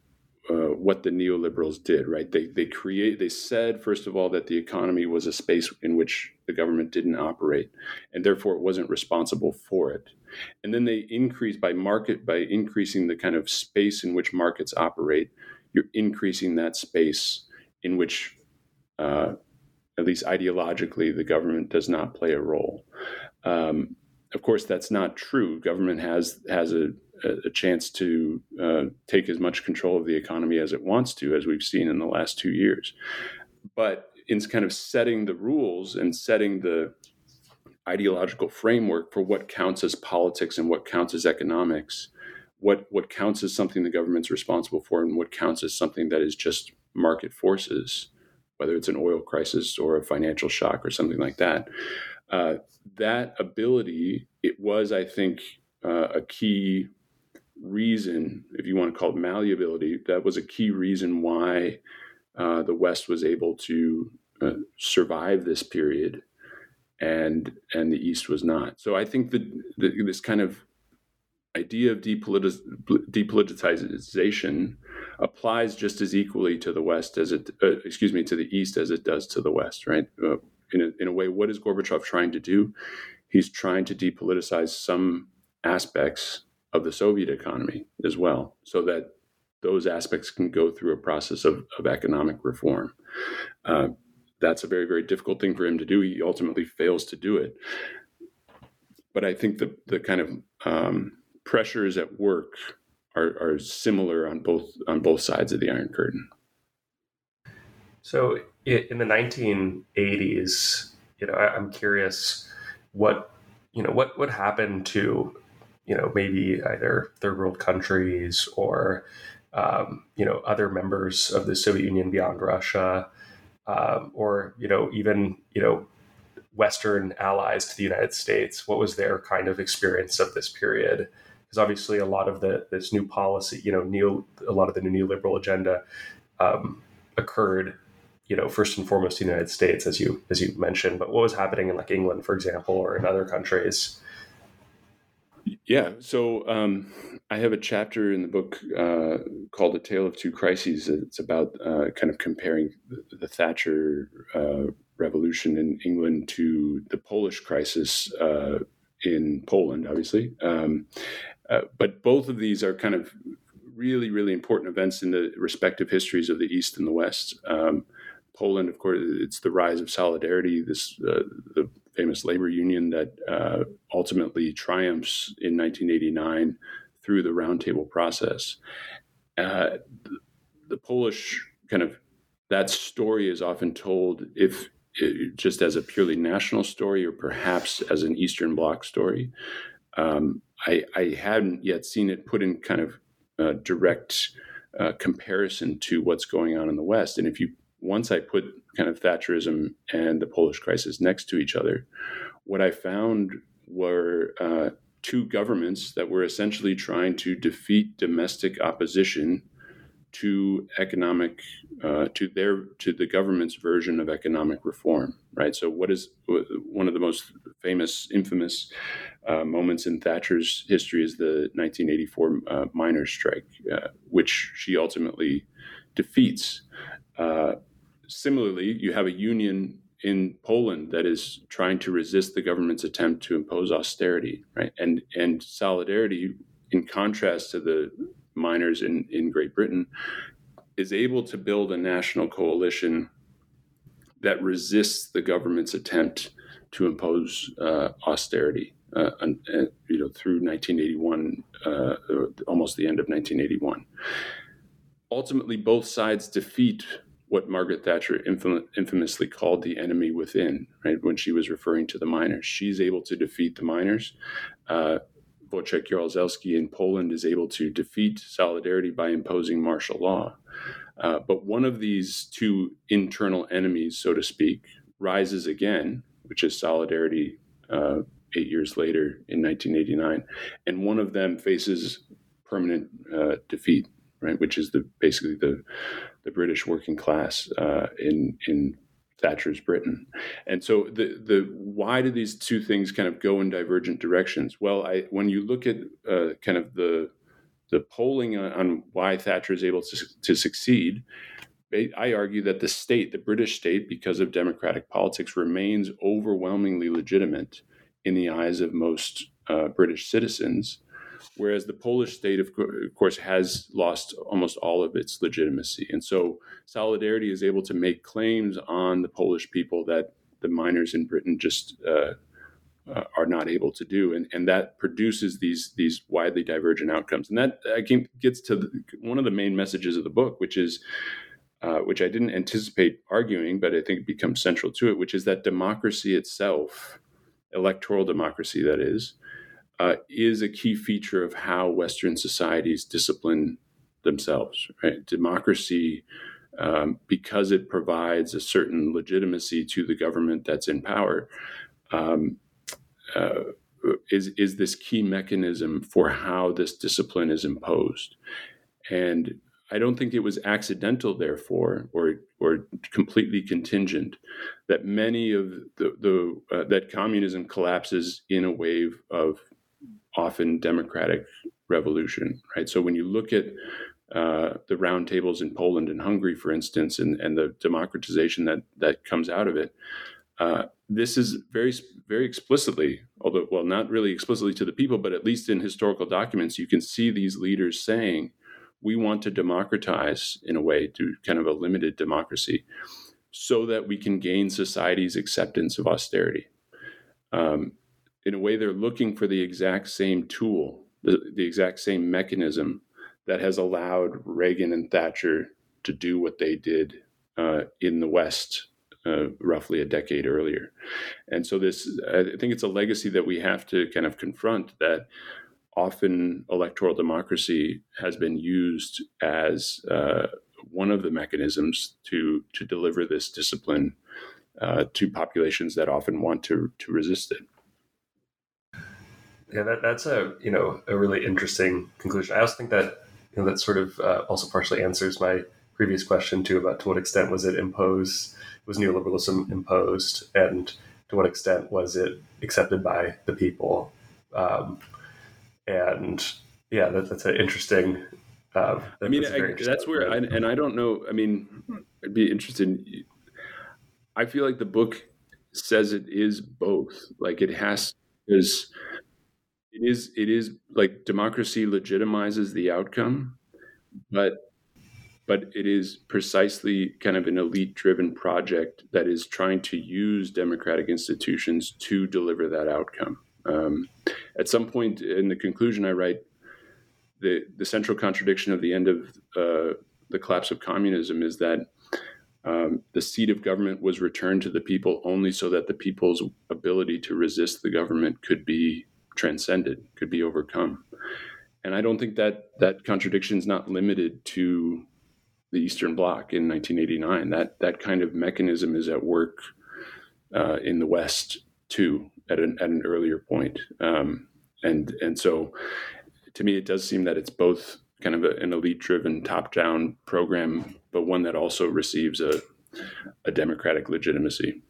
uh, what the neoliberals did, right? They they create they said, first of all, that the economy was a space in which the government didn't operate, and therefore it wasn't responsible for it. And then they increase by market by increasing the kind of space in which markets operate. You're increasing that space in which, uh, at least ideologically, the government does not play a role. Um, of course, that's not true. Government has has a a chance to uh, take as much control of the economy as it wants to, as we've seen in the last two years. But in kind of setting the rules and setting the ideological framework for what counts as politics and what counts as economics, what what counts as something the government's responsible for and what counts as something that is just market forces, whether it's an oil crisis or a financial shock or something like that. Uh, that ability, it was, I think, uh, a key reason, if you want to call it malleability, that was a key reason why uh, the West was able to uh, survive this period, and and the East was not. So I think that the, this kind of idea of depolitiz- depoliticization applies just as equally to the West as it, uh, excuse me, to the East as it does to the West, right? Uh, in a, in a way, what is Gorbachev trying to do? He's trying to depoliticize some aspects of the Soviet economy as well, so that those aspects can go through a process of, of economic reform. Uh, that's a very, very difficult thing for him to do. He ultimately fails to do it. But I think the the kind of um, pressures at work are, are similar on both on both sides of the Iron Curtain. So in the nineteen eighties, you know, I'm curious what you know what what happened to you know, maybe either third world countries or, um, you know, other members of the Soviet Union beyond Russia, um, or, you know, even, you know, Western allies to the United States. What was their kind of experience of this period? Because obviously a lot of the this new policy, you know, neo, a lot of the new neoliberal agenda um, occurred, you know, first and foremost in the United States, as you as you mentioned. But what was happening in like England, for example, or in other countries? Yeah, so um, I have a chapter in the book uh, called "A Tale of Two Crises." It's about uh, kind of comparing the, the Thatcher uh, revolution in England to the Polish crisis uh, in Poland, obviously. Um, uh, but both of these are kind of really, really important events in the respective histories of the East and the West. Um, Poland, of course, it's the rise of Solidarity, this uh, the famous labor union that uh, ultimately triumphs in nineteen eighty-nine through the roundtable process. Uh, the, the Polish kind of, that story is often told if it, just as a purely national story or perhaps as an Eastern Bloc story. Um, I, I hadn't yet seen it put in kind of uh, direct uh, comparison to what's going on in the West. And if you Once I put kind of Thatcherism and the Polish crisis next to each other, what I found were uh, two governments that were essentially trying to defeat domestic opposition to economic, uh, to their, to the government's version of economic reform, right? So what is one of the most famous, infamous uh, moments in Thatcher's history is the nineteen eighty-four uh, miners' strike, uh, which she ultimately defeats. Uh, Similarly, you have a union in Poland that is trying to resist the government's attempt to impose austerity, right? And and Solidarity, in contrast to the miners in, in Great Britain, is able to build a national coalition that resists the government's attempt to impose uh, austerity, uh, and, and, you know, through nineteen eighty-one, uh, almost the end of nineteen eighty-one. Ultimately, both sides defeat what Margaret Thatcher infam- infamously called the enemy within, right? When she was referring to the miners, she's able to defeat the miners. Uh, Wojciech Jaruzelski in Poland is able to defeat Solidarity by imposing martial law. Uh, but one of these two internal enemies, so to speak, rises again, which is Solidarity uh, eight years later in nineteen eighty-nine. And one of them faces permanent uh, defeat, right? Which is the basically the the British working class uh, in in Thatcher's Britain. And so the the why do these two things kind of go in divergent directions? Well, I when you look at uh, kind of the the polling on, on why Thatcher is able to, to succeed, I argue that the state, the British state, because of democratic politics, remains overwhelmingly legitimate in the eyes of most uh, British citizens, whereas the Polish state, of, co- of course, has lost almost all of its legitimacy. And so Solidarity is able to make claims on the Polish people that the miners in Britain just uh, uh, are not able to do. And, and that produces these, these widely divergent outcomes. And that I think gets to the, one of the main messages of the book, which is, uh, which I didn't anticipate arguing, but I think it becomes central to it, which is that democracy itself, electoral democracy that is, uh, is a key feature of how Western societies discipline themselves. Right? Democracy, um, because it provides a certain legitimacy to the government that's in power, um, uh, is is this key mechanism for how this discipline is imposed. And I don't think it was accidental, therefore, or or completely contingent, that many of the, the uh, that communism collapses in a wave of often democratic revolution, right? So when you look at uh, the roundtables in Poland and Hungary, for instance, and, and the democratization that that comes out of it, uh, this is very, very explicitly, although, well, not really explicitly to the people, but at least in historical documents, you can see these leaders saying, we want to democratize in a way, to kind of a limited democracy, so that we can gain society's acceptance of austerity. Um, in a way, they're looking for the exact same tool, the, the exact same mechanism that has allowed Reagan and Thatcher to do what they did uh, in the West uh, roughly a decade earlier. And so this, I think it's a legacy that we have to kind of confront, that often electoral democracy has been used as uh, one of the mechanisms to to deliver this discipline uh, to populations that often want to to resist it. Yeah, that, that's a you know a really interesting conclusion. I also think that you know that sort of uh, also partially answers my previous question too, about to what extent was it imposed, was neoliberalism imposed, and to what extent was it accepted by the people. Um, And yeah, that, that's an interesting. Uh, that, I mean, that's, I, interesting that's where, I, and I don't know. I mean, I'd be interested. I feel like the book says it is both. Like it has, is it is it is like democracy legitimizes the outcome, but but it is precisely kind of an elite-driven project that is trying to use democratic institutions to deliver that outcome. Um, at some point in the conclusion, I write, the, the central contradiction of the end of uh, the collapse of communism is that um, the seat of government was returned to the people only so that the people's ability to resist the government could be transcended, could be overcome. And I don't think that that contradiction is not limited to the Eastern Bloc in nineteen eighty-nine. That that kind of mechanism is at work uh, in the West too, at an at an earlier point. Um, and and so, to me, it does seem that it's both kind of a, an elite-driven, top-down program, but one that also receives a a democratic legitimacy.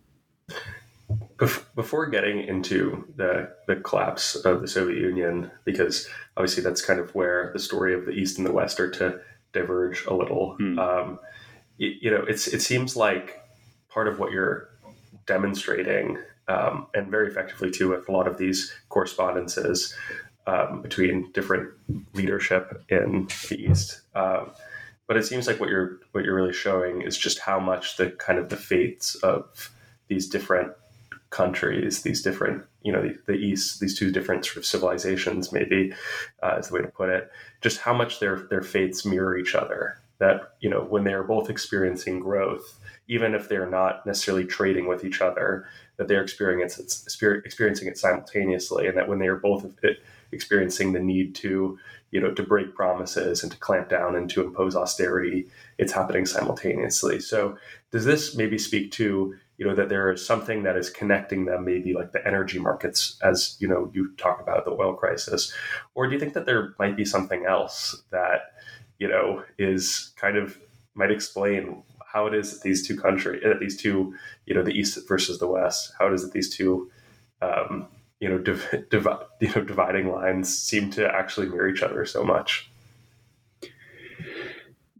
Before getting into the the collapse of the Soviet Union, because obviously that's kind of where the story of the East and the West are to diverge a little. Hmm. Um, you, you know, it's it seems like part of what you're demonstrating, um, and very effectively too, with a lot of these correspondences um, between different leadership in the East. Um, but it seems like what you're what you're really showing is just how much the kind of the fates of these different countries, these different, you know, the, the East, these two different sort of civilizations, maybe uh, is the way to put it, just how much their their fates mirror each other. That, you know, when they're both experiencing growth, even if they're not necessarily trading with each other, that they're experiencing it, experiencing it simultaneously, and that when they are both experiencing the need to, you know, to break promises and to clamp down and to impose austerity, it's happening simultaneously. So does this maybe speak to, you know, that there is something that is connecting them, maybe like the energy markets, as, you know, you talk about the oil crisis? Or do you think that there might be something else that, you know, is kind of might explain how it is that these two countries, that these two, you know, the East versus the West, how it is that these two, um, you know, div- div- you know, dividing lines seem to actually mirror each other so much?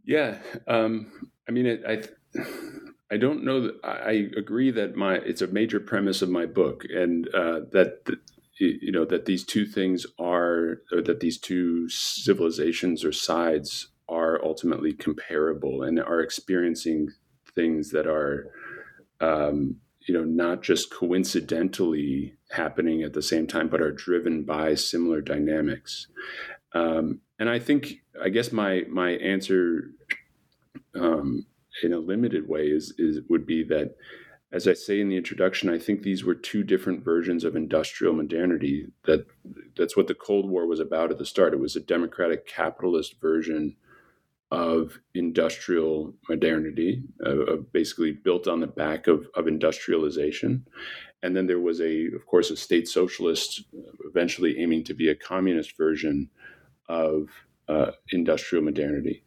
Yeah, um, I mean, it, I I don't know that I agree that my it's a major premise of my book, and uh, that the, you know that these two things are, or that these two civilizations or sides are ultimately comparable and are experiencing things that are, um, you know, not just coincidentally happening at the same time, but are driven by similar dynamics. Um, and I think, I guess my my answer, um, in a limited way, is is would be that, as I say in the introduction, I think these were two different versions of industrial modernity. That that's what the Cold War was about at the start. It was a democratic capitalist version of industrial modernity, uh, basically built on the back of, of industrialization. And then there was a, of course, a state socialist, eventually aiming to be a communist version of uh, industrial modernity.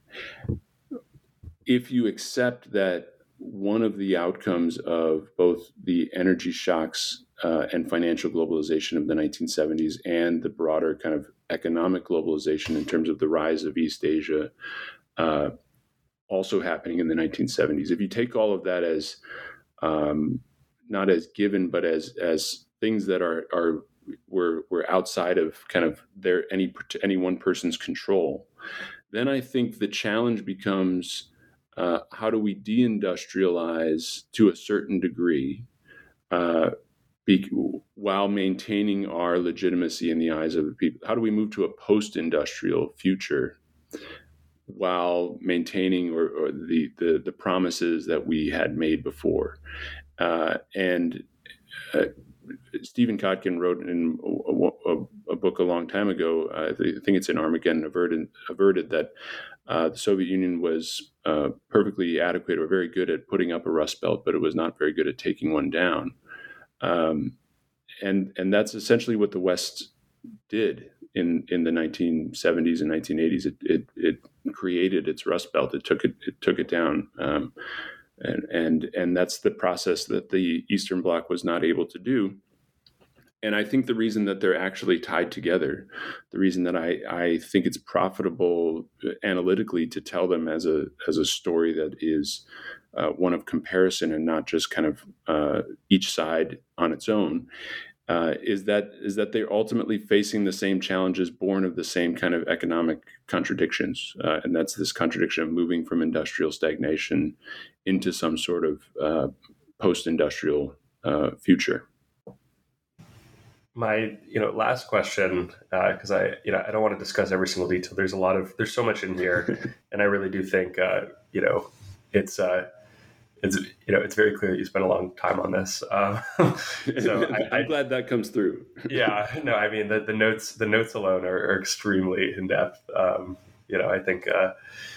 If you accept that one of the outcomes of both the energy shocks uh, and financial globalization of the nineteen seventies and the broader kind of economic globalization in terms of the rise of East Asia uh, also happening in the nineteen seventies, if you take all of that as um, not as given, but as as things that are are were were outside of kind of their any any one person's control, then I think the challenge becomes, uh, how do we deindustrialize to a certain degree, uh, be, while maintaining our legitimacy in the eyes of the people? How do we move to a post-industrial future while maintaining or, or the, the the promises that we had made before? Uh, and uh, Stephen Kotkin wrote in a, a, a book a long time ago, uh, I think it's in Armageddon Averted, averted that uh, the Soviet Union was uh, perfectly adequate or very good at putting up a rust belt, but it was not very good at taking one down. Um, and and that's essentially what the West did in, in the nineteen seventies and nineteen eighties. It, it it created its rust belt. It took it it took it down. Um, and and and that's the process that the Eastern Bloc was not able to do. And I think the reason that they're actually tied together, the reason that I, I think it's profitable analytically to tell them as a as a story that is uh, one of comparison and not just kind of uh, each side on its own, uh, is that is that they're ultimately facing the same challenges born of the same kind of economic contradictions. Uh, and that's this contradiction of moving from industrial stagnation into some sort of uh, post-industrial uh, future. My, you know, last question, because uh, I, you know, I don't want to discuss every single detail. There's a lot of, there's so much in here, and I really do think, uh, you know, it's, uh, it's, you know, it's very clear that you spent a long time on this. Um, so I, I'm glad that comes through. yeah, no, I mean the, the notes, the notes alone are, are extremely in depth. Um, you know, I think, uh,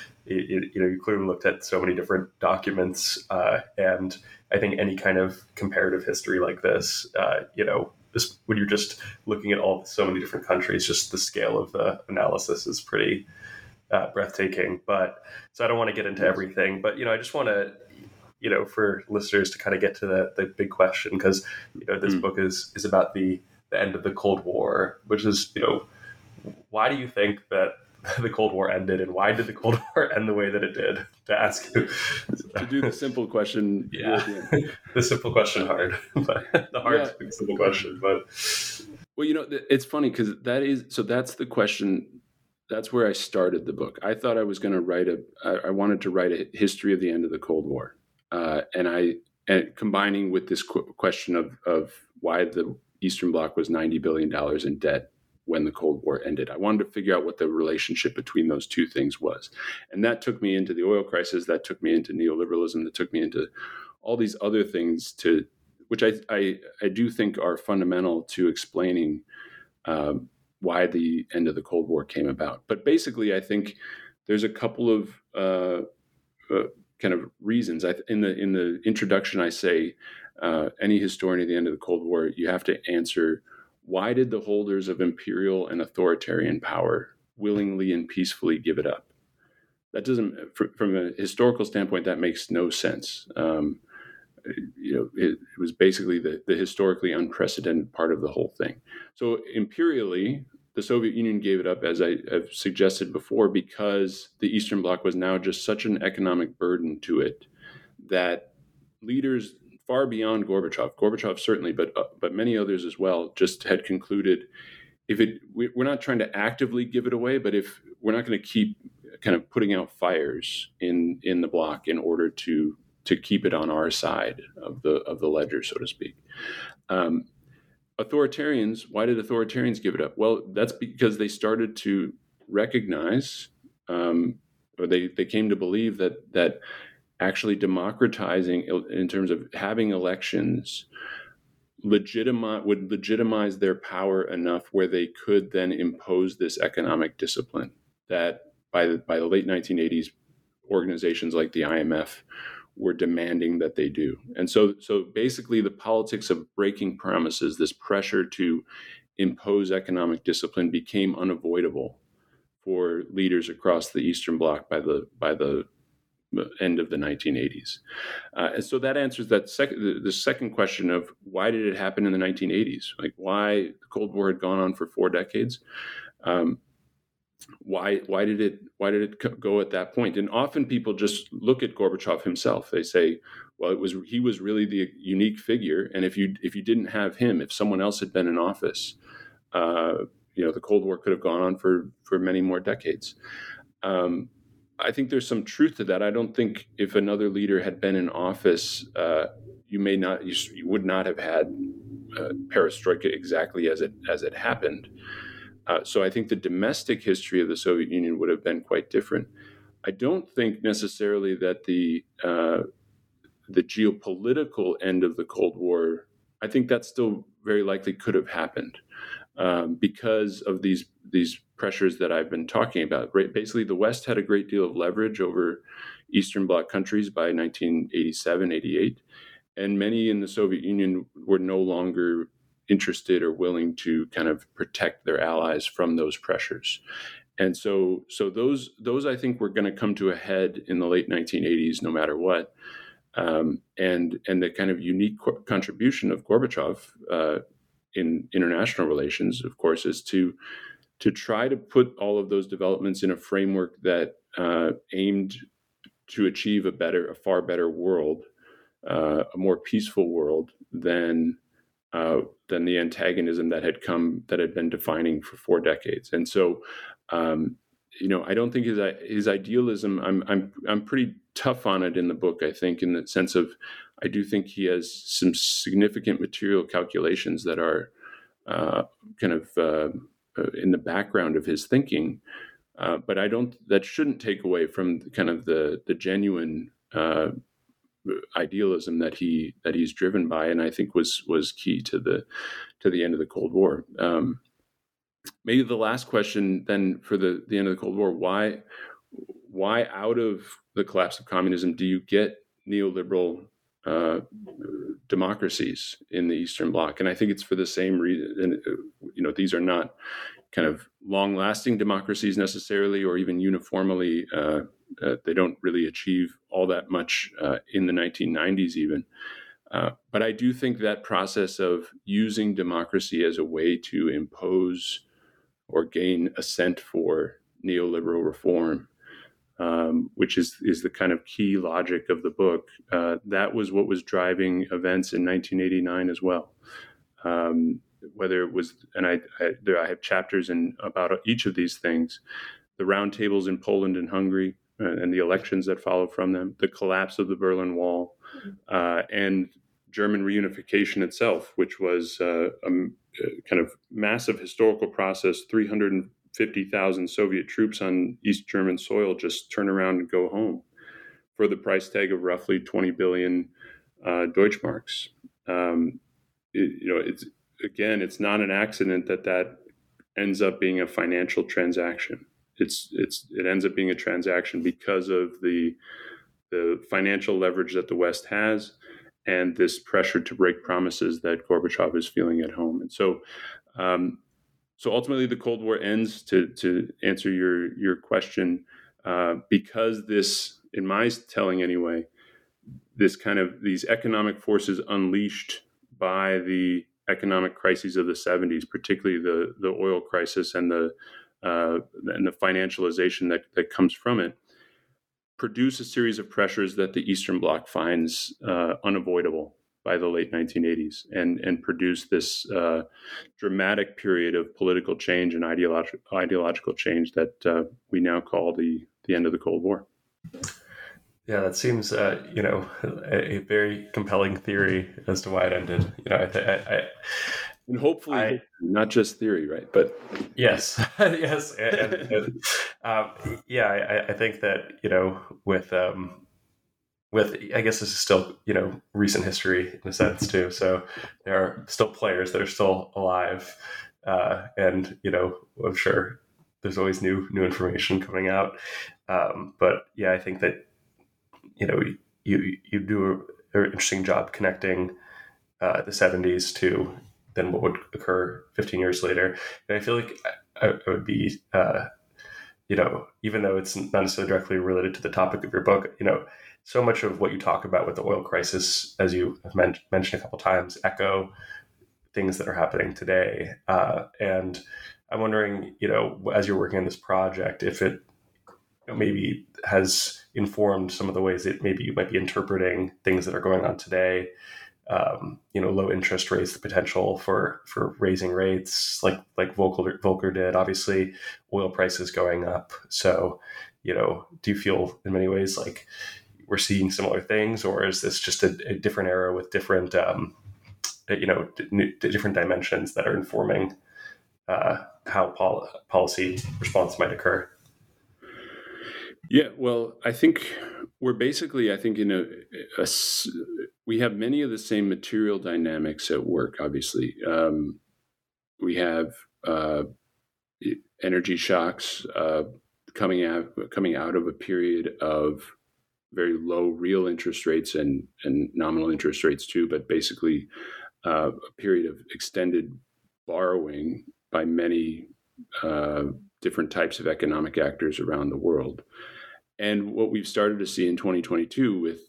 you, you know, you clearly looked at so many different documents, uh, and I think any kind of comparative history like this, uh, you know. This, when you're just looking at all so many different countries, just the scale of the analysis is pretty uh, breathtaking. But so I don't want to get into everything, but you know, I just want to, you know, for listeners to kind of get to the, the big question, because you know this mm. book is is about the the end of the Cold War, which is, you know, why do you think that the Cold War ended, and why did the Cold War end the way that it did? To ask you to do the simple question, yeah, the simple question hard, but the hard yeah. simple question. But well, you know, it's funny because that is so. That's the question. That's where I started the book. I thought I was going to write a. I wanted to write a history of the end of the Cold War, uh, and I and combining with this qu- question of of why the Eastern Bloc was ninety billion dollars in debt when the Cold War ended. I wanted to figure out what the relationship between those two things was. And that took me into the oil crisis, that took me into neoliberalism, that took me into all these other things, to which I I, I do think are fundamental to explaining um, why the end of the Cold War came about. But basically, I think there's a couple of uh, uh, kind of reasons. I, in the in the introduction, I say uh, any historian at the end of the Cold War, you have to answer, why did the holders of imperial and authoritarian power willingly and peacefully give it up? That doesn't, from a historical standpoint, that makes no sense. Um, you know, it, it was basically the, the historically unprecedented part of the whole thing. So imperially, the Soviet Union gave it up, as I have suggested before, because the Eastern Bloc was now just such an economic burden to it that leaders far beyond Gorbachev, Gorbachev certainly, but uh, but many others as well, just had concluded, if it we, we're not trying to actively give it away, but if we're not going to keep kind of putting out fires in in the bloc in order to to keep it on our side of the of the ledger, so to speak. Um, authoritarians, why did authoritarians give it up? Well, that's because they started to recognize, um, or they they came to believe that that. actually democratizing in terms of having elections legitimize would legitimize their power enough where they could then impose this economic discipline that by the, by the late nineteen eighties, organizations like the I M F were demanding that they do. And so, so basically the politics of breaking promises, this pressure to impose economic discipline became unavoidable for leaders across the Eastern Bloc by the by the end of the nineteen eighties. Uh, and so that answers that second, the, the second question of why did it happen in the nineteen eighties? Like why the Cold War had gone on for four decades. Um, why, why did it, why did it go at that point? And often people just look at Gorbachev himself. They say, well, it was, he was really the unique figure. And if you, if you didn't have him, if someone else had been in office, uh, you know, the Cold War could have gone on for, for many more decades. Um, I think there's some truth to that. I don't think if another leader had been in office, uh, you may not, you, you would not have had uh, perestroika exactly as it as it happened. Uh, so I think the domestic history of the Soviet Union would have been quite different. I don't think necessarily that the uh, the geopolitical end of the Cold War, I think that still very likely could have happened um, because of these these pressures that I've been talking about. Basically, the West had a great deal of leverage over Eastern Bloc countries by nineteen eighty-seven, eighty-eight, and many in the Soviet Union were no longer interested or willing to kind of protect their allies from those pressures. And so so those, those I think were going to come to a head in the late nineteen eighties, no matter what. Um, and, and the kind of unique co- contribution of Gorbachev uh, in international relations, of course, is to to try to put all of those developments in a framework that uh, aimed to achieve a better, a far better world, uh, a more peaceful world than uh, than the antagonism that had come, that had been defining for four decades. And so, um, you know, I don't think his his idealism. I'm I'm I'm pretty tough on it in the book. I think in the sense of, I do think he has some significant material calculations that are uh, kind of uh, in the background of his thinking, uh, but I don't. That shouldn't take away from kind of the the genuine uh, idealism that he that he's driven by, and I think was was key to the to the end of the Cold War. Um, maybe the last question then for the the end of the Cold War: why why out of the collapse of communism do you get neoliberal uh, democracies in the Eastern Bloc? And I think it's for the same reason. And, you know, these are not kind of long-lasting democracies necessarily, or even uniformly. Uh, uh, they don't really achieve all that much uh, in the nineteen nineties even. Uh, but I do think that process of using democracy as a way to impose or gain assent for neoliberal reform, um, which is, is the kind of key logic of the book, uh, that was what was driving events in nineteen eighty-nine as well. Um, whether it was, and I, I, there, I have chapters in about each of these things, the roundtables in Poland and Hungary, uh, and the elections that followed from them, the collapse of the Berlin Wall, uh, and German reunification itself, which was uh, a, a kind of massive historical process. three hundred fifty thousand Soviet troops on East German soil just turn around and go home for the price tag of roughly twenty billion uh, Deutschmarks. Um, it, you know, it's again, it's not an accident that that ends up being a financial transaction. It's it's it ends up being a transaction because of the the financial leverage that the West has, and this pressure to break promises that Gorbachev is feeling at home. And so, um, so ultimately, the Cold War ends. To to answer your your question, uh, because this, in my telling anyway, this kind of these economic forces unleashed by the economic crises of the seventies, particularly the the oil crisis and the uh, and the financialization that that comes from it, produce a series of pressures that the Eastern Bloc finds uh, unavoidable by the late nineteen eighties, and and produce this uh, dramatic period of political change and ideological ideological change that uh, we now call the the end of the Cold War. Yeah, that seems uh, you know a, a very compelling theory as to why it ended. You know, I, th- I, I and hopefully I, not just theory, right? But yes, yes, and, and, and um, yeah, I, I think that you know with. Um, With, I guess this is still, you know, recent history in a sense too. So there are still players that are still alive, uh, and you know, I'm sure there's always new new information coming out. Um, but yeah, I think that you know you you do an interesting job connecting uh, the seventies to then what would occur fifteen years later. And I feel like I, I would be, uh, you know, even though it's not necessarily directly related to the topic of your book, you know. So much of what you talk about with the oil crisis, as you have men- mentioned a couple times, echo things that are happening today. Uh, and I'm wondering, you know, as you're working on this project, if it maybe has informed some of the ways that maybe you might be interpreting things that are going on today. Um, you know, low interest rates, the potential for for raising rates, like like Volcker, Volcker did. Obviously, oil prices going up. So, you know, do you feel in many ways like we're seeing similar things, or is this just a, a different era with different, um, you know, d- different dimensions that are informing uh, how pol- policy response might occur? Yeah, well, I think we're basically, I think, in a, a we have many of the same material dynamics at work. Obviously, um, we have uh, energy shocks uh, coming out coming out of a period of very low real interest rates and, and nominal interest rates too, but basically uh, a period of extended borrowing by many uh, different types of economic actors around the world. And what we've started to see in twenty twenty-two with,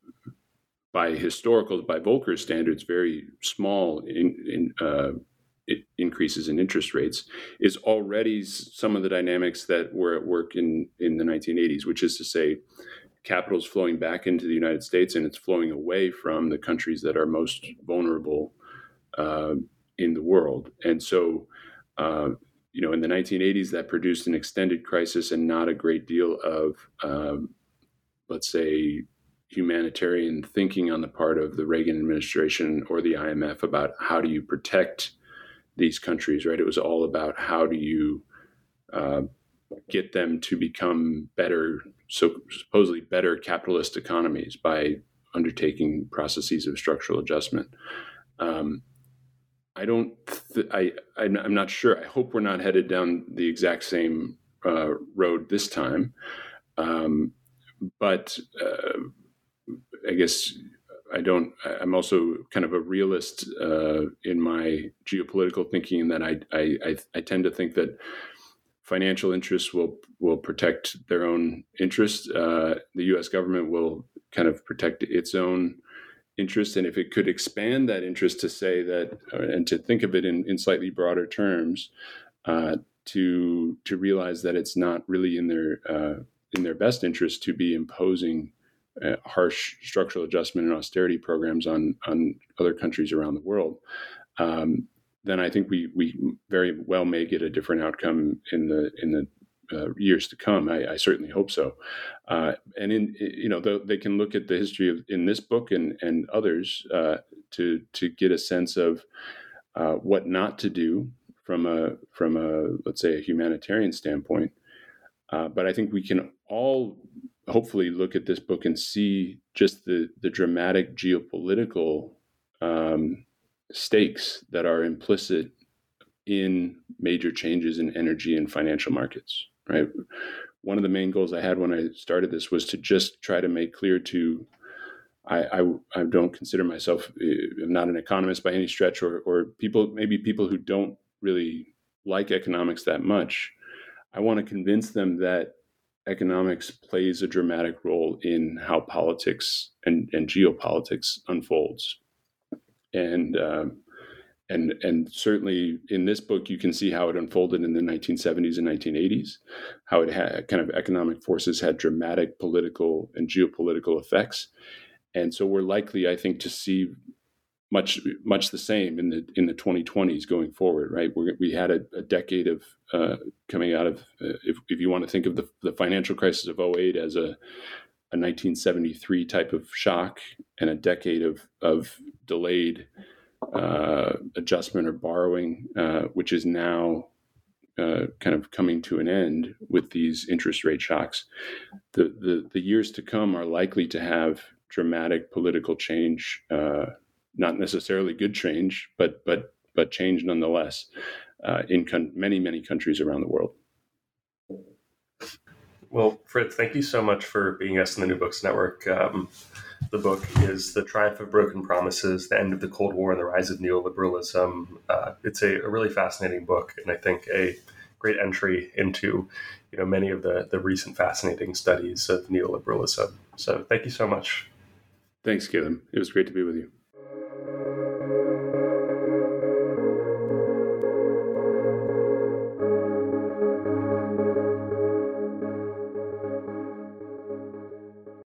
by historical, by Volcker standards, very small in, in uh, increases in interest rates, is already some of the dynamics that were at work in, in the nineteen eighties, which is to say, capital is flowing back into the United States and it's flowing away from the countries that are most vulnerable uh, in the world. And so, uh, you know, in the nineteen eighties, that produced an extended crisis and not a great deal of, um, let's say, humanitarian thinking on the part of the Reagan administration or the I M F about how do you protect these countries, right? It was all about how do you uh, get them to become better, so supposedly better capitalist economies by undertaking processes of structural adjustment. Um, I don't, th- I, I'm not sure. I hope we're not headed down the exact same uh, road this time. Um, but uh, I guess I don't, I'm also kind of a realist uh, in my geopolitical thinking, in that I, I, I, I tend to think that financial interests will will protect their own interests. Uh, the U S government will kind of protect its own interest, and if it could expand that interest to say that, uh, and to think of it in, in slightly broader terms, uh, to to realize that it's not really in their uh, in their best interest to be imposing uh, harsh structural adjustment and austerity programs on on other countries around the world. Um, then I think we we very well may get a different outcome in the in the uh, years to come. I, I certainly hope so. Uh, and in you know the, they can look at the history of in this book and and others uh, to to get a sense of uh, what not to do from a from a let's say a humanitarian standpoint. Uh, but I think we can all hopefully look at this book and see just the the dramatic geopolitical Um, stakes that are implicit in major changes in energy and financial markets, right? One of the main goals I had when I started this was to just try to make clear to, I, I, I don't consider myself, I'm not an economist by any stretch, or, or people, maybe people who don't really like economics that much. I want to convince them that economics plays a dramatic role in how politics and, and geopolitics unfolds. And um, and and certainly in this book, you can see how it unfolded in the nineteen seventies and nineteen eighties, how it had kind of economic forces had dramatic political and geopolitical effects. And so we're likely, I think, to see much much the same in the in the twenty twenties going forward, right? We're, we had a, a decade of uh, coming out of, uh, if, if you want to think of the, the financial crisis of oh eight as a, a nineteen seventy-three type of shock, and a decade of, of delayed uh, adjustment or borrowing, uh, which is now uh, kind of coming to an end with these interest rate shocks. The, the, the years to come are likely to have dramatic political change, uh, not necessarily good change, but but but change nonetheless uh, in con- many, many countries around the world. Well, Fritz, thank you so much for being us in the New Books Network. Um, the book is The Triumph of Broken Promises, The End of the Cold War and the Rise of Neoliberalism. Uh, it's a, a really fascinating book, and I think a great entry into you know many of the, the recent fascinating studies of neoliberalism. So thank you so much. Thanks, Caleb. It was great to be with you.